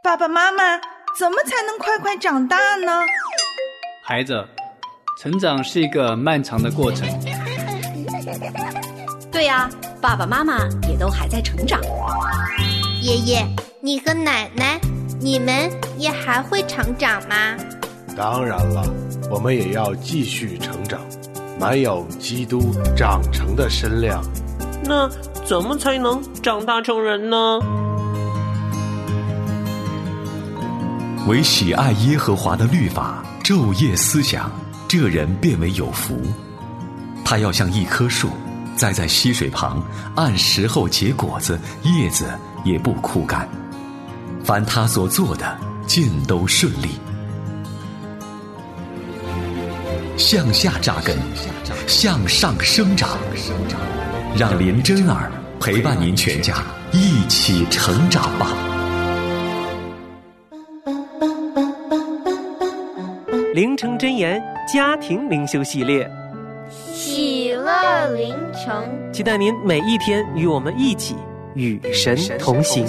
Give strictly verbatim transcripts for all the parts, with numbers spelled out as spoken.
爸爸妈妈，怎么才能快快长大呢？ 孩子，成长是一个漫长的过程。 对呀，爸爸妈妈也都还在成长。 爷爷，你和奶奶，你们也还会成长吗？ 当然了，我们也要继续成长，满有基督长成的身量。 那怎么才能长大成人呢？ 唯喜爱耶和华的律法，昼夜思想，这人便为有福。他要像一棵树，栽在溪水旁，按时候结果子，叶子也不枯干。凡他所做的，尽都顺利。向下扎根，向上生长，让林真儿陪伴您全家一起成长吧。 灵城真言家庭灵修系列， 喜乐灵城， 期待您每一天与我们一起与神同行。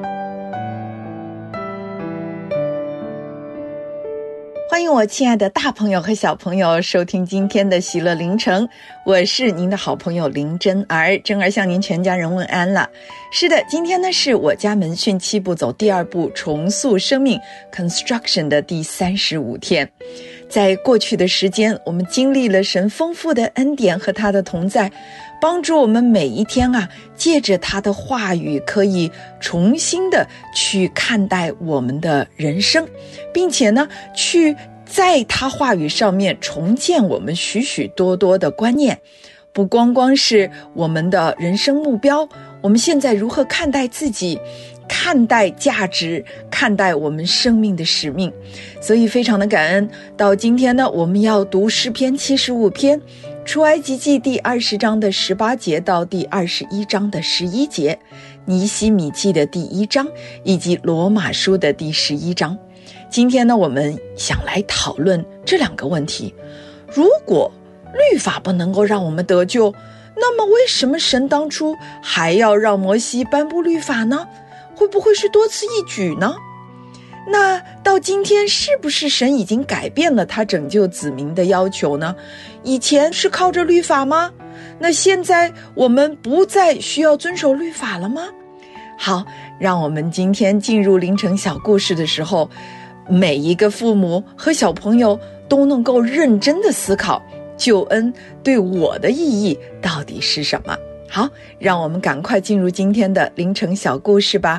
欢迎我亲爱的大朋友和小朋友收听今天的喜乐灵城，我是您的好朋友林真儿。真儿向您全家人问安了。是的，今天呢是我家门训七步走第二步重塑生命 Construction 的第三十五天。在过去的时间，我们经历了神丰富的恩典和他的同在，帮助我们每一天啊，借着他的话语可以重新的去看待我们的人生，并且呢去在他话语上面重建我们许许多多的观念，不光光是我们的人生目标，我们现在如何看待自己，看待价值，看待我们生命的使命。所以非常的感恩，到今天呢，我们要读诗篇七十五篇，出埃及记第二十章的十八节到第二十一章的十一节，尼希米记的第一章，以及罗马书的第十一章。今天呢，我们想来讨论这两个问题。如果律法不能够让我们得救，那么为什么神当初还要让摩西颁布律法呢？会不会是多此一举呢？那到今天是不是神已经改变了他拯救子民的要求呢？以前是靠着律法吗？那现在我们不再需要遵守律法了吗？好，让我们今天进入灵城小故事的时候，每一个父母和小朋友都能够认真的思考救恩对我的意义到底是什么。好，让我们赶快进入今天的灵城小故事吧。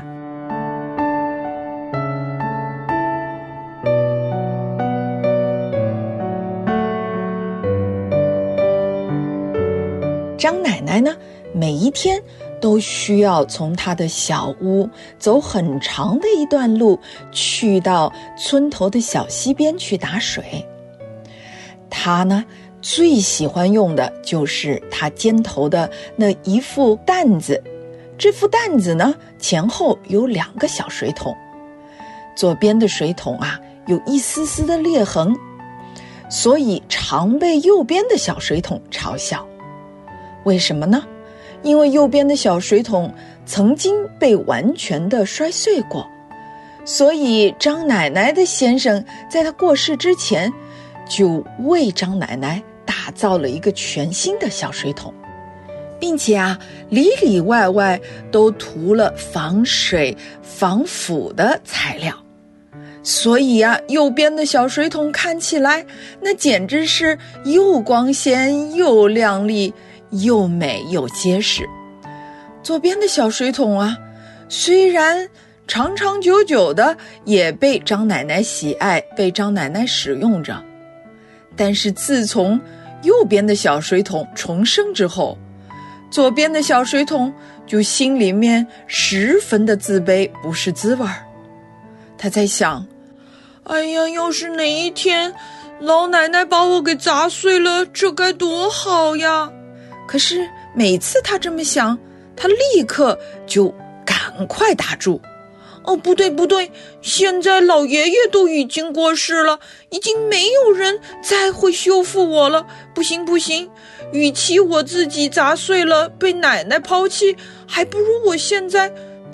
张奶奶呢，每一天都需要从她的小屋走很长的一段路，去到村头的小溪边去打水。她呢最喜欢用的就是他肩头的那一副担子，这副担子呢，前后有两个小水桶，左边的水桶啊有一丝丝的裂痕，所以常被右边的小水桶嘲笑。为什么呢？因为右边的小水桶曾经被完全的摔碎过，所以张奶奶的先生在他过世之前就为张奶奶打造了一个全新的小水桶，并且啊，里里外外都涂了防水防腐的材料，所以啊，右边的小水桶看起来那简直是又光鲜又亮丽又美又结实。左边的小水桶啊，虽然长长久久的也被张奶奶喜爱，被张奶奶使用着，但是自从右边的小水桶重生之后，左边的小水桶就心里面十分的自卑，不是滋味儿。他在想，哎呀，要是哪一天老奶奶把我给砸碎了，这该多好呀。可是每次他这么想，他立刻就赶快打住。哦，不对不对，现在老爷爷都已经过世了，已经没有人再会修复我了，不行不行，与其我自己砸碎了被奶奶抛弃，还不如我现在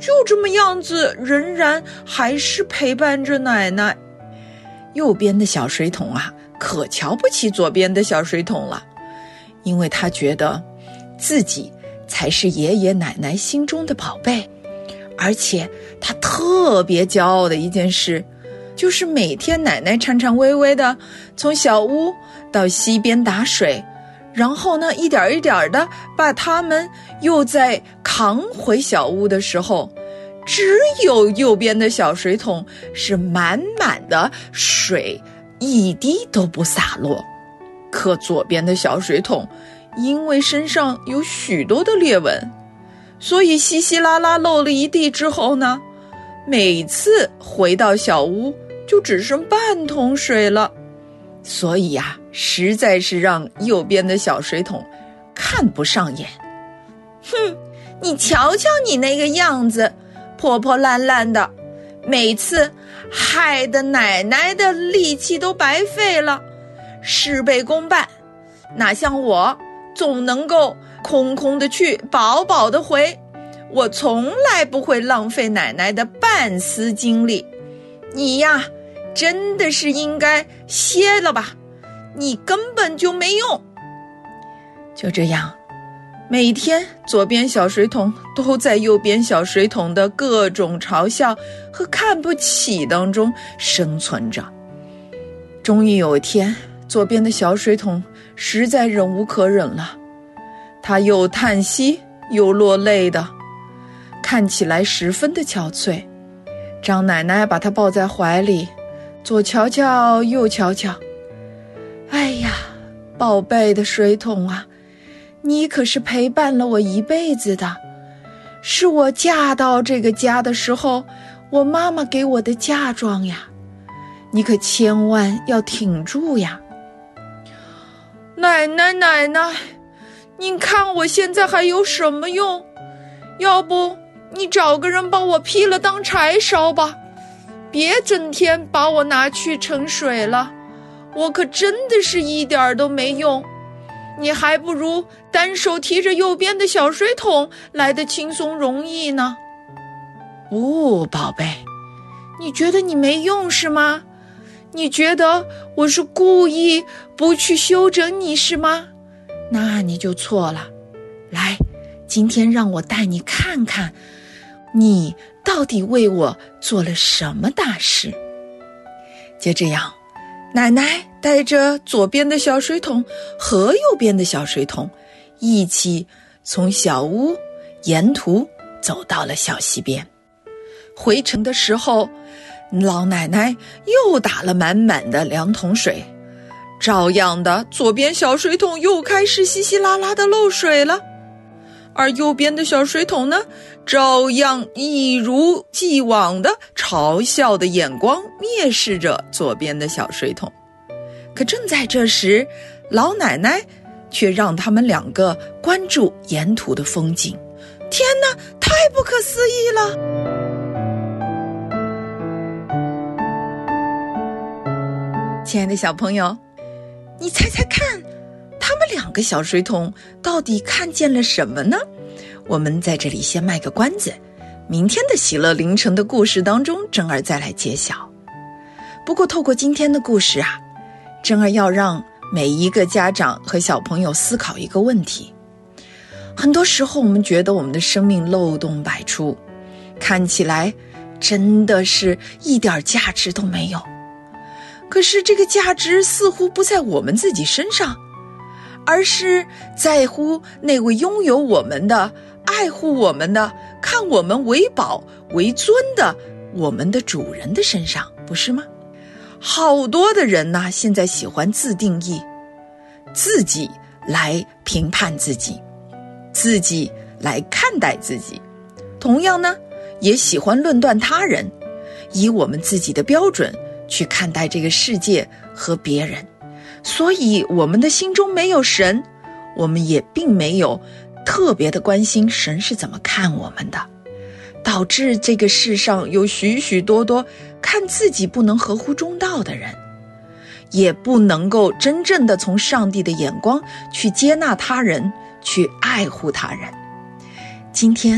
就这么样子，仍然还是陪伴着奶奶。右边的小水桶啊，可瞧不起左边的小水桶了，因为他觉得自己才是爷爷奶奶心中的宝贝。而且他特别骄傲的一件事，就是每天奶奶颤颤巍巍的从小屋到溪边打水，然后呢一点一点的把他们又再扛回小屋的时候，只有右边的小水桶是满满的水，一滴都不洒落。可左边的小水桶因为身上有许多的裂纹，所以稀稀拉拉漏了一地之后呢，每次回到小屋就只剩半桶水了。所以啊，实在是让右边的小水桶看不上眼。哼，你瞧瞧你那个样子，破破烂烂的，每次害得奶奶的力气都白费了，事倍功半。哪像我总能够空空的去，饱饱的回，我从来不会浪费奶奶的半丝精力。你呀，真的是应该歇了吧，你根本就没用。就这样，每天左边小水桶都在右边小水桶的各种嘲笑和看不起当中生存着。终于有一天，左边的小水桶实在忍无可忍了，他又叹息又落泪的，看起来十分的憔悴。张奶奶把他抱在怀里，左瞧瞧右瞧瞧。哎呀，宝贝的水桶啊，你可是陪伴了我一辈子的，是我嫁到这个家的时候，我妈妈给我的嫁妆呀，你可千万要挺住呀。奶奶奶奶，你看我现在还有什么用？要不你找个人帮我劈了当柴烧吧，别整天把我拿去盛水了，我可真的是一点都没用。你还不如单手提着右边的小水桶来得轻松容易呢。哦，宝贝，你觉得你没用是吗？你觉得我是故意不去修整你是吗？那你就错了。来，今天让我带你看看，你到底为我做了什么大事。就这样，奶奶带着左边的小水桶和右边的小水桶一起从小屋沿途走到了小溪边。回程的时候，老奶奶又打了满满的两桶水，照样的左边小水桶又开始稀稀拉拉的漏水了，而右边的小水桶呢，照样一如既往的嘲笑的眼光蔑视着左边的小水桶。可正在这时，老奶奶却让他们两个关注沿途的风景。天哪，太不可思议了！亲爱的小朋友，你猜猜看，他们两个小水桶到底看见了什么呢？我们在这里先卖个关子，明天的喜乐凌晨的故事当中，珍儿再来揭晓。不过透过今天的故事啊，珍儿要让每一个家长和小朋友思考一个问题。很多时候我们觉得我们的生命漏洞百出，看起来真的是一点价值都没有。可是这个价值似乎不在我们自己身上，而是在乎那位拥有我们的、爱护我们的、看我们为宝为尊的我们的主人的身上，不是吗？好多的人呢，现在喜欢自定义，自己来评判自己，自己来看待自己。同样呢，也喜欢论断他人，以我们自己的标准去看待这个世界和别人。所以我们的心中没有神，我们也并没有特别的关心神是怎么看我们的，导致这个世上有许许多多看自己不能合乎中道的人，也不能够真正的从上帝的眼光去接纳他人，去爱护他人。今天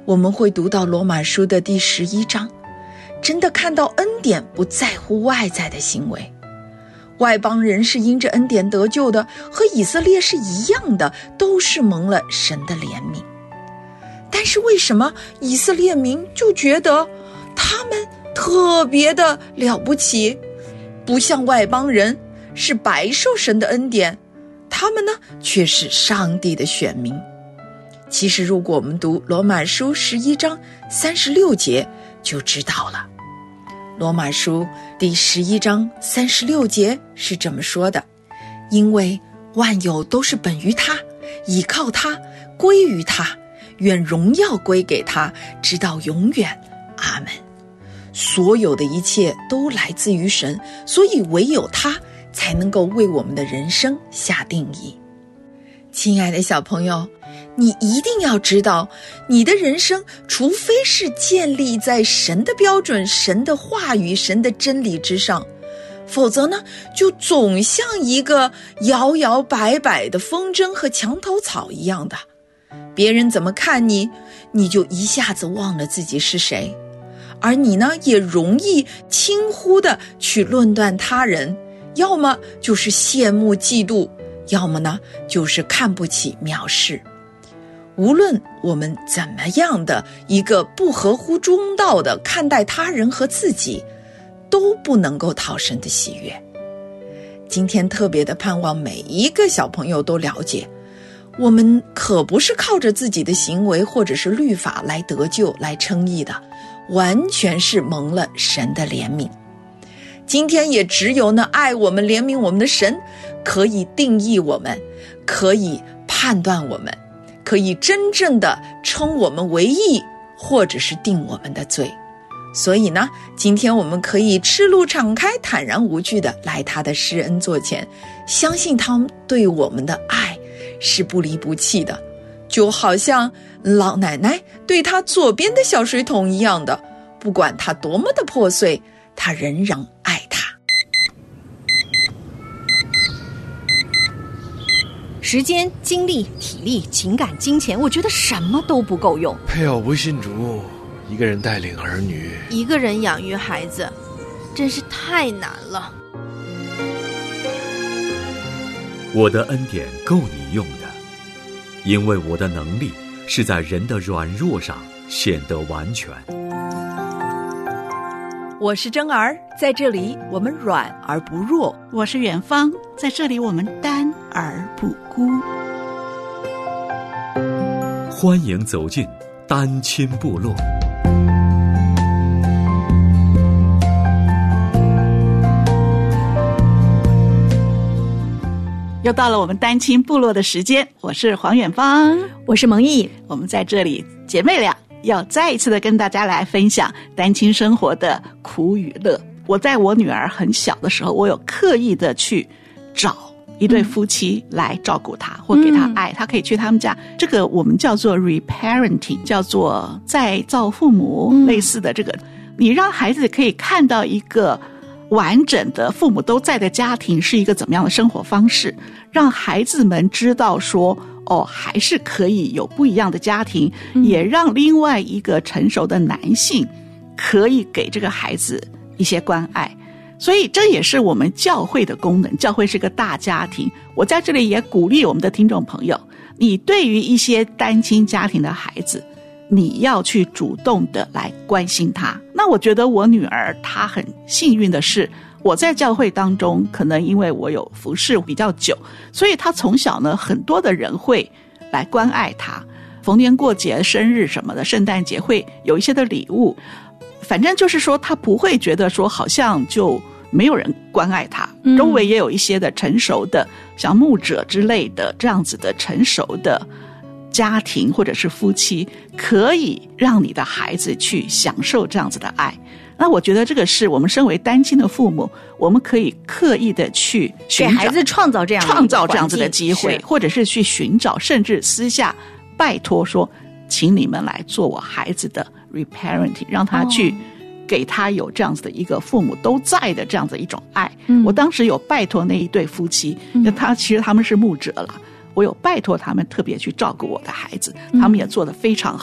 我们会读到罗马书的第十一章，真的看到恩典不在乎外在的行为。外邦人是因着恩典得救的，和以色列是一样的，都是蒙了神的怜悯。但是为什么以色列民就觉得他们特别的了不起，不像外邦人是白受神的恩典，他们呢却是上帝的选民？其实如果我们读罗马书十一章三十六节就知道了。罗马书第十一章三十六节是这么说的：因为万有都是本于他，倚靠他，归于他，愿荣耀归给他，直到永远。阿们。所有的一切都来自于神，所以唯有他才能够为我们的人生下定义。亲爱的小朋友，你一定要知道，你的人生除非是建立在神的标准、神的话语、神的真理之上，否则呢，就总像一个摇摇摆摆的风筝和墙头草一样的。别人怎么看你，你就一下子忘了自己是谁，而你呢，也容易轻忽的去论断他人，要么就是羡慕嫉妒，要么呢就是看不起藐视。无论我们怎么样的一个不合乎中道的看待他人和自己，都不能够讨神的喜悦。今天特别的盼望每一个小朋友都了解，我们可不是靠着自己的行为或者是律法来得救来称义的，完全是蒙了神的怜悯。今天也只有那爱我们怜悯我们的神可以定义我们，可以判断我们，可以真正的称我们为义，或者是定我们的罪。所以呢，今天我们可以赤露敞开，坦然无惧的来他的施恩座前，相信他对我们的爱是不离不弃的，就好像老奶奶对他左边的小水桶一样的，不管它多么的破碎，他仍然爱他。 时间、精力、体力、情感、金钱，我觉得什么都不够用。 配偶不信主，一个人带领儿女， 一个人养育孩子，真是太难了。 我的恩典够你用的，因为我的能力是在人的软弱上显得完全。 我是真儿，在这里我们软而不弱。 我是远方，在这里我们单而不孤。 欢迎走进单亲部落。 又到了我们单亲部落的时间，我是黄远芳， 我是蒙毅， 我们在这里姐妹俩要再一次的跟大家来分享单亲生活的苦与乐。我在我女儿很小的时候，我有刻意的去找一对夫妻来照顾她、嗯、或给她爱，她可以去他们家，这个我们叫做 reparenting， 叫做再造父母、嗯、类似的这个，你让孩子可以看到一个完整的父母都在的家庭是一个怎么样的生活方式，让孩子们知道说哦，还是可以有不一样的家庭、嗯、也让另外一个成熟的男性可以给这个孩子一些关爱。所以这也是我们教会的功能，教会是个大家庭。我在这里也鼓励我们的听众朋友，你对于一些单亲家庭的孩子，你要去主动的来关心他。那我觉得我女儿她很幸运的是，我在教会当中，可能因为我有服侍比较久，所以她从小呢，很多的人会来关爱她，逢年过节、生日什么的，圣诞节会有一些的礼物，反正就是说她不会觉得说好像就没有人关爱她、嗯、周围也有一些的成熟的像牧者之类的这样子的成熟的家庭或者是夫妻，可以让你的孩子去享受这样子的爱。那我觉得这个是我们身为单亲的父母，我们可以刻意的去给孩子创造这样的创造这样子的机会，或者是去寻找，甚至私下拜托说请你们来做我孩子的 reparenting， 让他去、哦给他有这样子的一个父母都在的这样子一种爱、嗯、我当时有拜托那一对夫妻、嗯、他其实他们是牧者了，我有拜托他们特别去照顾我的孩子、嗯、他们也做得非常好。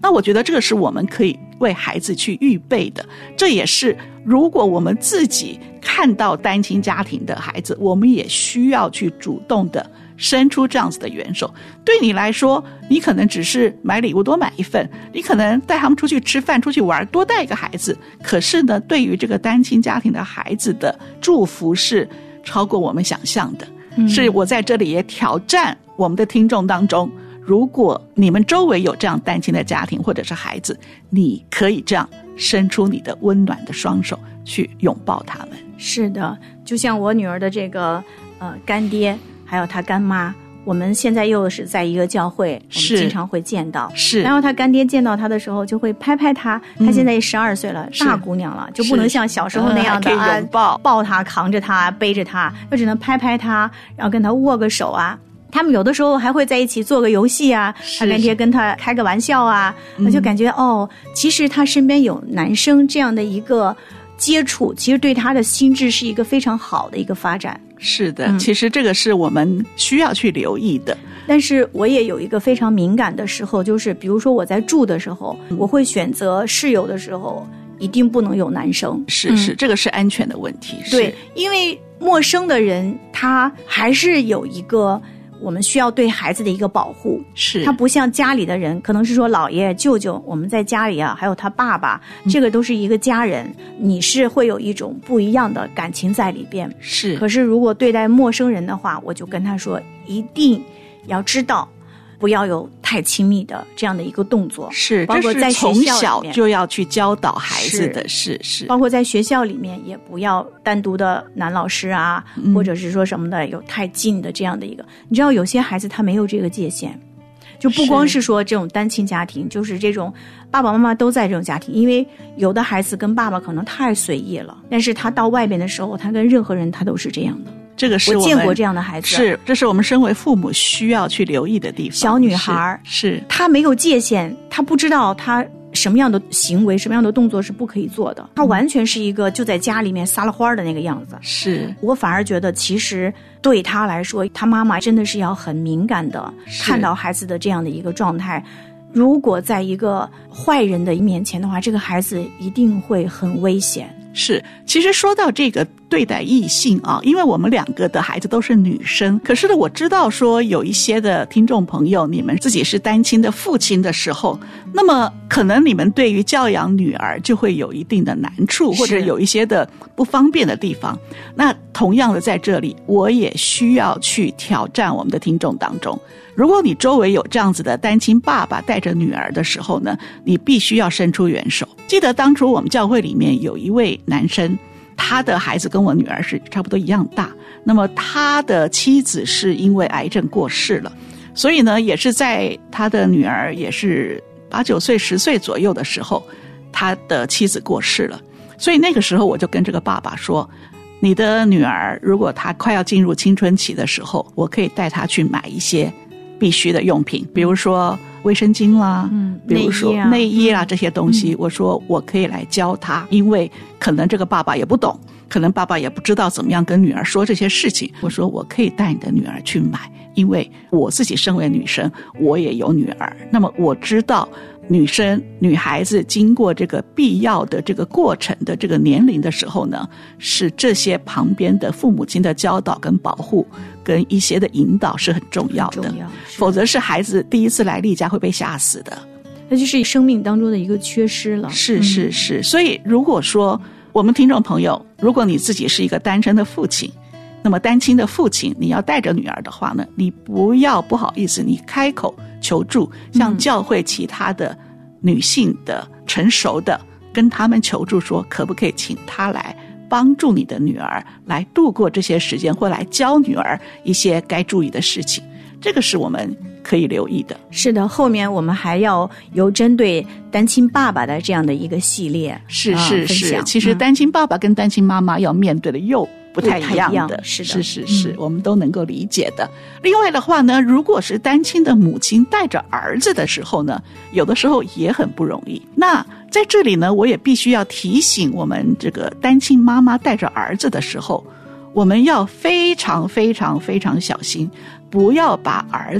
那我觉得这个是我们可以为孩子去预备的，这也是如果我们自己看到单亲家庭的孩子，我们也需要去主动的伸出这样子的援手。对你来说，你可能只是买礼物多买一份，你可能带他们出去吃饭出去玩多带一个孩子，可是呢，对于这个单亲家庭的孩子的祝福是超过我们想象的。嗯，是我在这里也挑战我们的听众当中，如果你们周围有这样单亲的家庭或者是孩子，你可以这样伸出你的温暖的双手去拥抱他们。 是的，就像我女儿的这个呃干爹还有她干妈，我们现在又是在一个教会，我们经常会见到。是，然后她干爹见到她的时候就会拍拍她，她、嗯、现在也十二岁了，大姑娘了，就不能像小时候那样的、嗯、可以拥抱、啊、抱她、扛着她、背着她，就只能拍拍她，然后跟她握个手啊。他们有的时候还会在一起做个游戏啊，他干爹跟他开个玩笑啊，我就感觉哦，其实他身边有男生这样的一个接触，其实对他的心智是一个非常好的一个发展。 是的、嗯、其实这个是我们需要去留意的。 但是我也有一个非常敏感的时候，就是比如说我在住的时候、嗯、我会选择室友的时候一定不能有男生。 是是、嗯、这个是安全的问题。 对，因为陌生的人他还是有一个我们需要对孩子的一个保护。是，他不像家里的人，可能是说姥爷舅舅，我们在家里啊还有他爸爸、嗯、这个都是一个家人，你是会有一种不一样的感情在里边。是，可是如果对待陌生人的话，我就跟他说一定要知道不要有太亲密的这样的一个动作。是，包括在学校里面从小就要去教导孩子的。是是， 包括在学校里面也不要单独的男老师啊、嗯、或者是说什么的有太近的这样的一个，你知道有些孩子他没有这个界限，就不光是说这种单亲家庭，就是这种爸爸妈妈都在这种家庭，因为有的孩子跟爸爸可能太随意了，但是他到外边的时候他跟任何人他都是这样的。 这个是我我见过这样的孩子， 是，这是我们身为父母需要去留意的地方。 小女孩 是, 是她没有界限，她不知道她什么样的行为什么样的动作是不可以做的，她完全是一个就在家里面撒了欢的那个样子。是，我反而觉得其实对她来说，她妈妈真的是要很敏感的看到孩子的这样的一个状态，如果在一个坏人的面前的话，这个孩子一定会很危险。 是，其实说到这个对待异性啊，因为我们两个的孩子都是女生，可是呢，我知道说有一些的听众朋友，你们自己是单亲的父亲的时候，那么可能你们对于教养女儿就会有一定的难处，或者有一些的不方便的地方。那同样的，在这里我也需要去挑战我们的听众当中，如果你周围有这样子的单亲爸爸带着女儿的时候呢，你必须要伸出援手。记得当初我们教会里面有一位男生，他的孩子跟我女儿是差不多一样大，那么他的妻子是因为癌症过世了，所以呢也是在他的女儿也是八九岁十岁左右的时候，他的妻子过世了。所以那个时候我就跟这个爸爸说，你的女儿如果她快要进入青春期的时候，我可以带她去买一些必须的用品，比如说卫生巾啦，嗯，比如说内衣啦、啊、这些东西、嗯、我说我可以来教她，因为可能这个爸爸也不懂，可能爸爸也不知道怎么样跟女儿说这些事情，我说我可以带你的女儿去买，因为我自己身为女生我也有女儿，那么我知道女生女孩子经过这个必要的这个过程的这个年龄的时候呢，是这些旁边的父母亲的教导跟保护跟一些的引导是很重要的，否则是孩子第一次来例假会被吓死的， 那就是生命当中的一个缺失了。 是是是、嗯、所以如果说我们听众朋友，如果你自己是一个单身的父亲，那么单亲的父亲你要带着女儿的话呢，你不要不好意思，你开口求助，向教会其他的女性的成熟的跟他们求助，说可不可以请她来帮助你的女儿来度过这些时间，或来教女儿一些该注意的事情，这个是我们可以留意的。 是的，后面我们还要有针对单亲爸爸的这样的一个系列， 是是是、呃、其实单亲爸爸跟单亲妈妈要面对的又不太一样的， 是的， 是是是、嗯、我们都能够理解的。另外的话呢，如果是单亲的母亲带着儿子的时候呢，有的时候也很不容易。那在这里呢，我也必须要提醒我们这个单亲妈妈带着儿子的时候，我们要非常非常非常小心，不要把儿子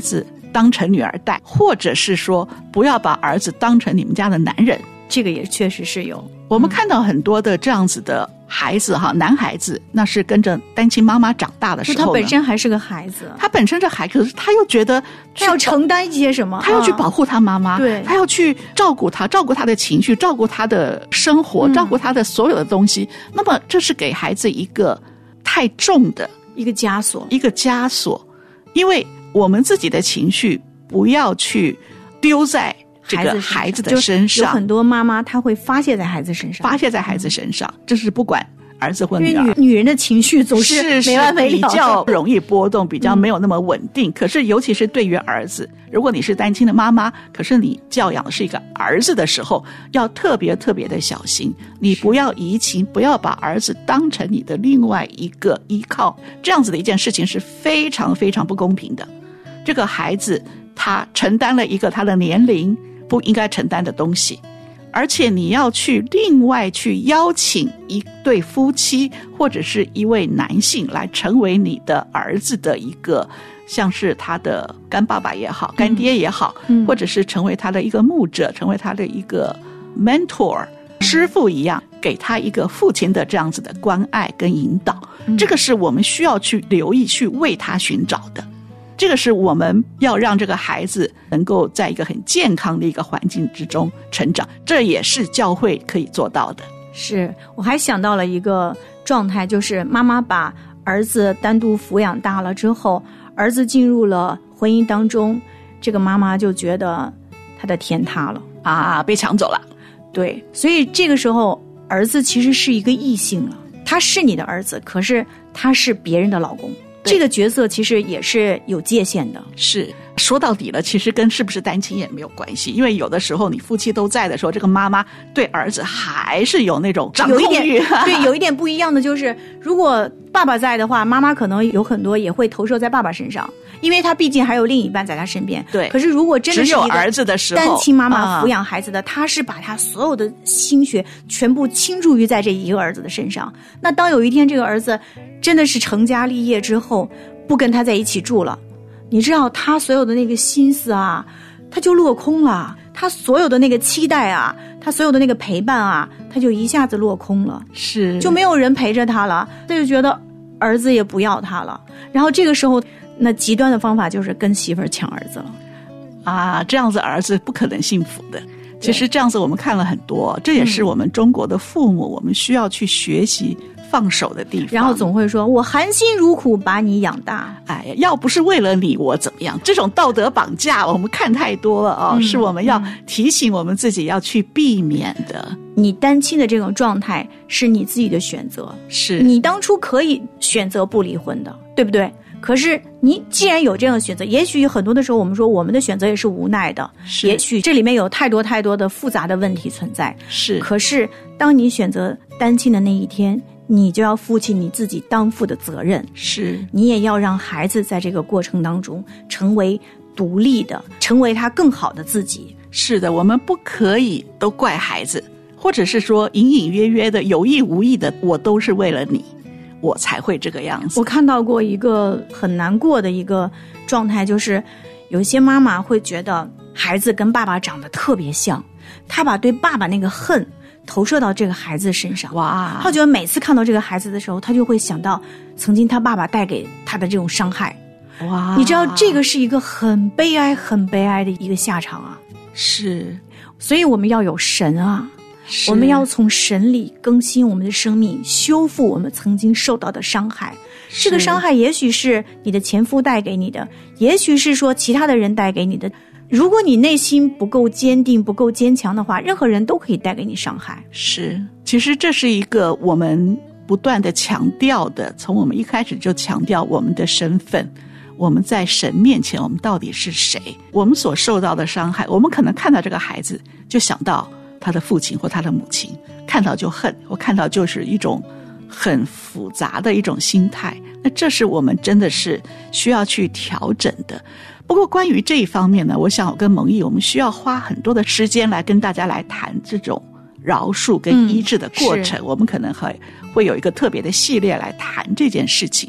当成女儿带，或者是说不要把儿子当成你们家的男人。 这个也确实是有， 我们看到很多的这样子的孩子哈，男孩子那是跟着单亲妈妈长大的时候呢， 他本身还是个孩子， 他本身是孩子，可是他又觉得他要承担一些什么， 他要去保护他妈妈， 对， 他要去照顾他，照顾他的情绪，照顾他的生活，照顾他的所有的东西。嗯、那么这是给孩子一个太重的一个枷锁， 一个枷锁，因为我们自己的情绪不要去丢在这个孩子的身上， 有很多妈妈她会发泄在孩子身上， 发泄在孩子身上，这是不管儿子或女儿， 因为女女人的情绪总是没完没了， 比较容易波动，比较没有那么稳定。嗯、可是尤其是对于儿子，如果你是单亲的妈妈，可是你教养的是一个儿子的时候，要特别特别的小心，你不要移情，不要把儿子当成你的另外一个依靠，这样子的一件事情是非常非常不公平的。这个孩子他承担了一个他的年龄不应该承担的东西，而且你要去另外去邀请一对夫妻或者是一位男性来成为你的儿子的一个像是他的干爸爸也好，干爹也好，嗯、或者是成为他的一个牧者，成为他的一个 mentor 师父一样，给他一个父亲的这样子的关爱跟引导，嗯、这个是我们需要去留意去为他寻找的。这个是我们要让这个孩子能够在一个很健康的一个环境之中成长，这也是教会可以做到的。 是，我还想到了一个状态，就是妈妈把儿子单独抚养大了之后，儿子进入了婚姻当中，这个妈妈就觉得他的天塌了啊，被抢走了。 对，所以这个时候儿子其实是一个异性了，他是你的儿子，可是他是别人的老公。这个角色其实也是有界限的。 是，说到底了，其实跟是不是单亲也没有关系，因为有的时候你夫妻都在的时候，这个妈妈对儿子还是有那种掌控欲。 有一点对，有一点不一样的就是，如果爸爸在的话，妈妈可能有很多也会投射在爸爸身上，因为他毕竟还有另一半在他身边。 对。 可是如果真的是只有儿子的时候， 单亲妈妈抚养孩子的，他是把他所有的心血全部倾注于在这一个儿子的身上。那当有一天这个儿子真的是成家立业之后，不跟他在一起住了，你知道他所有的那个心思啊，他就落空了，他所有的那个期待啊，他所有的那个陪伴啊，他就一下子落空了， 是就没有人陪着他了，他就觉得儿子也不要他了，然后这个时候那极端的方法就是跟媳妇儿抢儿子了啊，这样子儿子不可能幸福的。其实这样子我们看了很多，这也是我们中国的父母、嗯、我们需要去学习放手的地方。 然后总会说我含辛茹苦把你养大， 哎呀，要不是为了你我怎么样，这种道德绑架我们看太多了哦、嗯、是我们要提醒我们自己要去避免的。 你单亲的这种状态是你自己的选择， 是你当初可以选择不离婚的，对不对？可是你既然有这样的选择，也许很多的时候我们说我们的选择也是无奈的，也许这里面有太多太多的复杂的问题存在。 是， 可是当你选择单亲的那一天，你就要负起你自己当负的责任。 是， 你也要让孩子在这个过程当中成为独立的，成为他更好的自己。 是的，我们不可以都怪孩子，或者是说隐隐约约的有意无意的，我都是为了你我才会这个样子。 我看到过一个很难过的一个状态，就是有一些妈妈会觉得孩子跟爸爸长得特别像，他把对爸爸那个恨投射到这个孩子身上。 哇！ 他觉得每次看到这个孩子的时候，他就会想到曾经他爸爸带给他的这种伤害。 哇！ 你知道这个是一个很悲哀很悲哀的一个下场啊。 是， 所以我们要有神啊，我们要从神里更新我们的生命，修复我们曾经受到的伤害。这个伤害也许是你的前夫带给你的，也许是说其他的人带给你的。如果你内心不够坚定不够坚强的话，任何人都可以带给你伤害。 是，其实这是一个我们不断的强调的，从我们一开始就强调我们的身份，我们在神面前我们到底是谁，我们所受到的伤害，我们可能看到这个孩子就想到他的父亲或他的母亲，看到就恨，我看到就是一种很复杂的一种心态，那这是我们真的是需要去调整的。不过关于这一方面呢，我想我跟蒙毅我们需要花很多的时间来跟大家来谈这种饶恕跟医治的过程、嗯、我们可能会会有一个特别的系列来谈这件事情。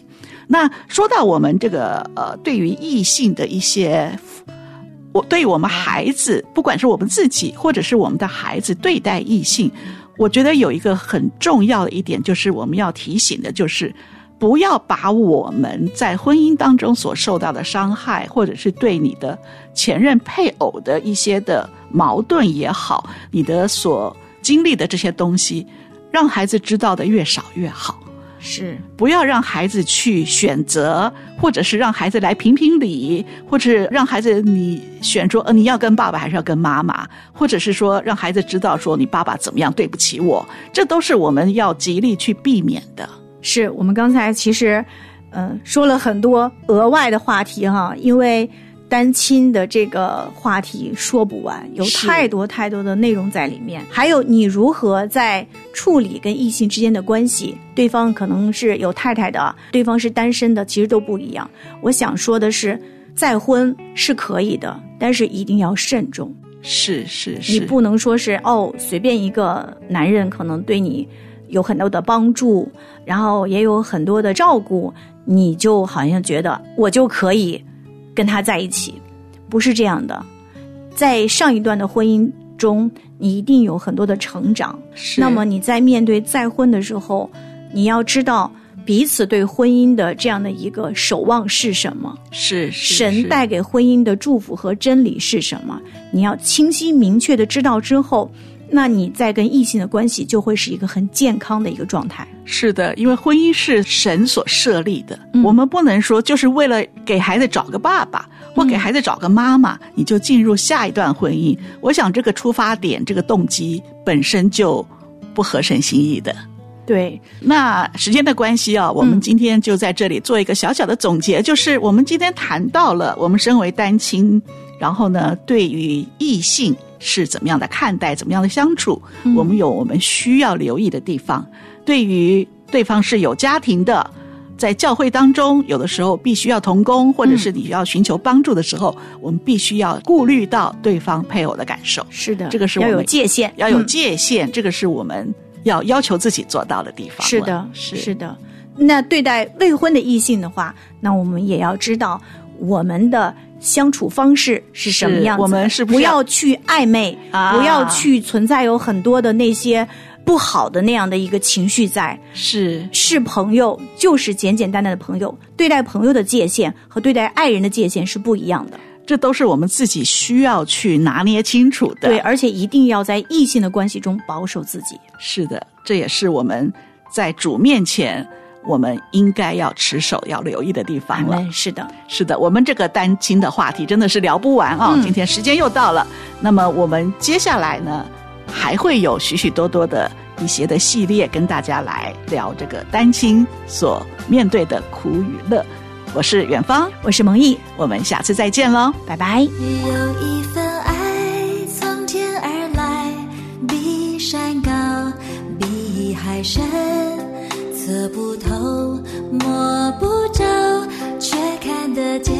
那说到我们这个呃，对于异性的一些，我对于我们孩子，不管是我们自己或者是我们的孩子对待异性，我觉得有一个很重要的一点，就是我们要提醒的，就是不要把我们在婚姻当中所受到的伤害，或者是对你的前任配偶的一些的矛盾也好，你的所经历的这些东西，让孩子知道的越少越好。 是， 不要让孩子去选择，或者是让孩子来评评理，或者让孩子你选说呃你要跟爸爸还是要跟妈妈，或者是说让孩子知道说你爸爸怎么样对不起我，这都是我们要极力去避免的。 是，我们刚才其实呃说了很多额外的话题哈，因为单亲的这个话题说不完，有太多太多的内容在里面。还有你如何在处理跟异性之间的关系，对方可能是有太太的，对方是单身的，其实都不一样。我想说的是，再婚是可以的，但是一定要慎重。 是是是， 你不能说是哦，随便一个男人可能对你有很多的帮助，然后也有很多的照顾，你就好像觉得我就可以跟他在一起。不是这样的，在上一段的婚姻中，你一定有很多的成长。那么你在面对再婚的时候，你要知道彼此对婚姻的这样的一个守望是什么， 是神带给婚姻的祝福和真理是什么，你要清晰明确的知道之后，那你在跟异性的关系就会是一个很健康的一个状态。 是的，因为婚姻是神所设立的、嗯、我们不能说就是为了给孩子找个爸爸或给孩子找个妈妈、嗯、你就进入下一段婚姻。我想这个出发点，这个动机本身就不合神心意的。 对， 那时间的关系啊，我们今天就在这里做一个小小的总结、嗯、就是我们今天谈到了我们身为单亲，然后呢对于异性是怎么样的看待，怎么样的相处、嗯、我们有我们需要留意的地方。对于对方是有家庭的，在教会当中有的时候必须要同工，或者是你要寻求帮助的时候、嗯、我们必须要顾虑到对方配偶的感受。 是的， 这个是我们要有界限， 要有界限、嗯、这个是我们要要求自己做到的地方。 是的，是是的。那对待未婚的异性的话，那我们也要知道我们的相处方式是什么样子， 我们是不是要, 不要去暧昧、啊、不要去存在有很多的那些不好的那样的一个情绪在。 是是朋友就是简简单单的朋友，对待朋友的界限和对待爱人的界限是不一样的， 这都是我们自己需要去拿捏清楚的。 对，而且一定要在异性的关系中保守自己。 是的，这也是我们在主面前我们应该要持守要留意的地方了。 是的， 是的，我们这个单亲的话题真的是聊不完啊、哦嗯！今天时间又到了，那么我们接下来呢，还会有许许多多的一些的系列跟大家来聊这个单亲所面对的苦与乐。我是远方， 我是蒙毅， 我们下次再见喽， 拜拜。 有一份爱从天而来，比山高，比海深，测不透，摸不着，却看得见。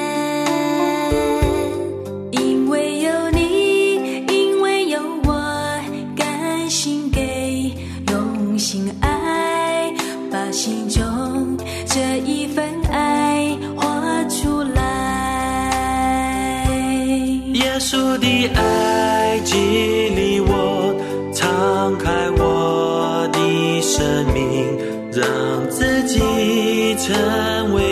因为有你，因为有我，甘心给，用心爱，把心中这一份爱活出来。 耶稣的爱激励我，敞开我的生命，让自己成为